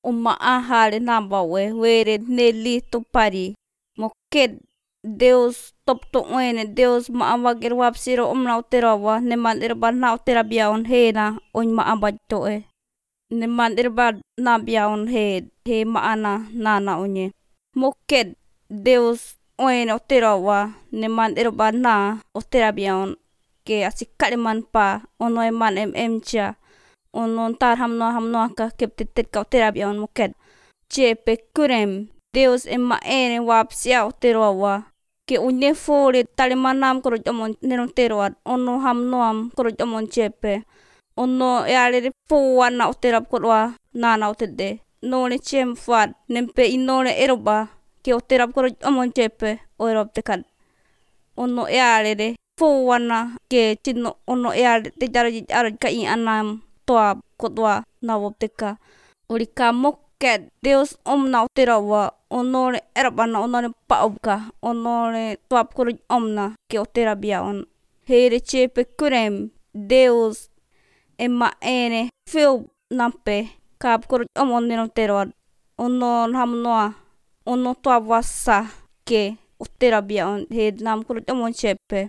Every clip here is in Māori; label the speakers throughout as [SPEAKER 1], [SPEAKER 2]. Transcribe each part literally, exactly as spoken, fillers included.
[SPEAKER 1] uma ahale nambawe were neli tupari moket Deus top to wene Deus maawagir wapsiro umna uterawa neman irba na utera biaon hena on maabad to e neman irba na biaon he he maana nana onye moket Deus wene uterawa neman irba na utera biaon ke asikali man pa ono eman em em cha ono tar hamno hamno ka keptetet ka utera biaon moket chepe kurem Deus emma ene wapsia uterawa ke unye fore talimanam koro jamon neron teroat ono hamnoam koro jamon chepe ono yale fuwana uterap kodwa nana utede none chem fat nempe inone eroba ke uterap koro jamon chepe oerop tekat ono yale de fuwana ke chino ono yale te jaraji araj ka i anam toa kodwa nawop teka ulika moket Deus omna uterawa onore erabana onore paubka onore tuap kuru omna ke otera biaon here chepe kurem Deus emma ene feu nampe kap kuru omon neron terod onon hamnoa ono tuap wasa ke otera biaon he nam kuru omon chepe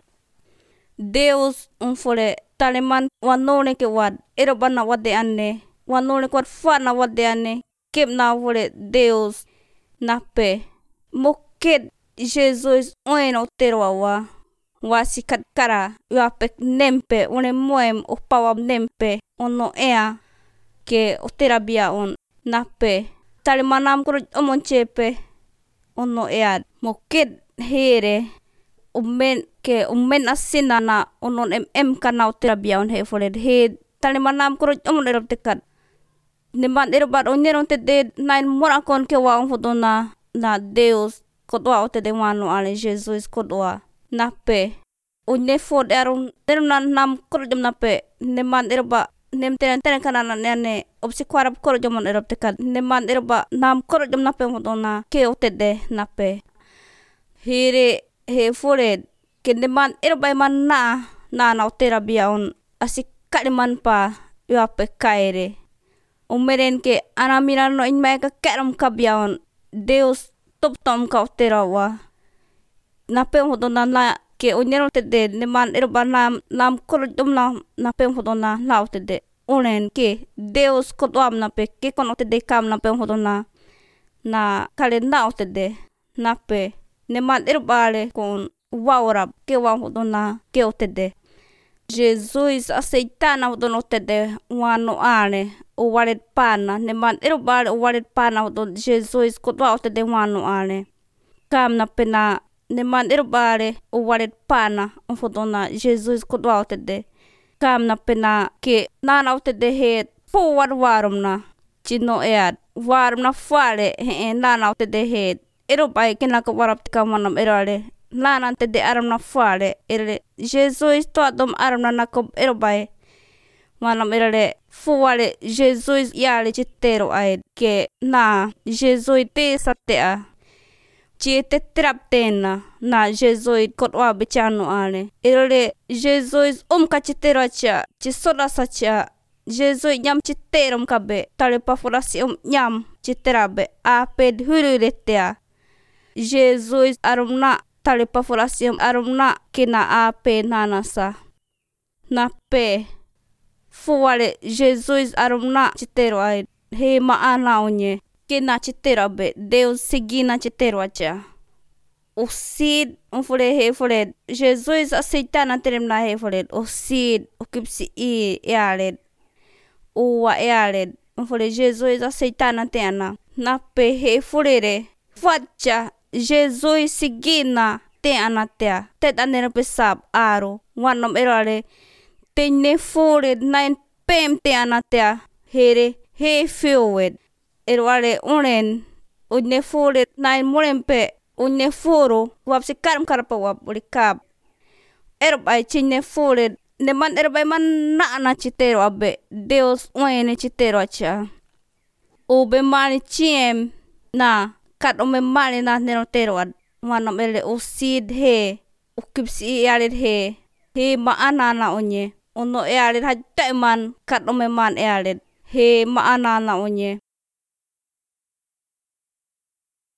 [SPEAKER 1] Deus unfole taleman wanone ke wad erabana wade ane wanone kwat fana wade ane kep na vole Deus nape moket Jesus oeno terowa wasikat kara yapek nempe one moem opawam nempe ono ea ke otera biaon nape talimanam kuru omon chepe ono ea moket here umen ke umen asinana onon em em kana otera biaon he fole he talimanam kuru omon erop tekat neman erobat onyeron tede nain morakon ke waong fotona na Deus kodwa otede wano ale Jesus kodwa nape onye fod eron eronan nam korjom nape neman eroba nem teren teren kanana nene opsi kwarap korjomon erop tekat neman eroba nam korjom nape fotona ke otede nape hire he fore ke neman eroba man na na na otera biaon asik kaliman pa yape kaire umeren ke anamiran no inmai ka keram kabiaon Deus top tom ka uterawa nape hodona la ke onyeron tede neman erba nam nam korjom na nape hodona la utede unen ke Deus kodwam nape ke kon utede kam nape hodona na kalenda utede nape neman erbale kon wawrap ke wa hodona ke utede Jesus aceitana hodona utede wano ale o walet pana neman erbale o walet pana hodon Jesus kodwa utede wano ale kam na pena neman erbale o walet pana hodona Jesus kodwa utede kam na pena ke nana utede he fo war warum na chino eat warum na fale he nana utede he erobai kena ka warap tika manam erale nana tede aram na fale erle Jesus to adom aram na nakob erobai manam erale fuwale Jesus yale chitero ay ke na Jesus te satea chite traptena na Jesus kodwa bichano ale erle Jesus um ka chitero cha chisoda sacha Jesus nyam chitero kabe tale pafurasi um nyam chiterabe aped hululetea Jesus arumna tale pafurasi um arumna kina ape nanasa nape fuwale Jesus arumna chitero ay he maana onye kina chitero be Deus sigina chitero acha o sid um fole he fole Jesus aceitana teremna he fole o sid o kipsi i yale o wa yale um fole Jesus aceitana tena nape he fole re facha Jesus sigina te anatea te anera pesap aro wanom erale tenne fore nain pem te anatea here he fewed erwale unen unne fore nain morempe unne foro wapsi karam karpa wap ulikap erbai chinne fore neman erbai man na na chitero abe Deus uene chitero acha ube mani chiem na kat ome mani na nerotero ad manam ele usid he ukipsi yalit he he maana na onye ono ealit hajta man kat ome man ealit he maana na onye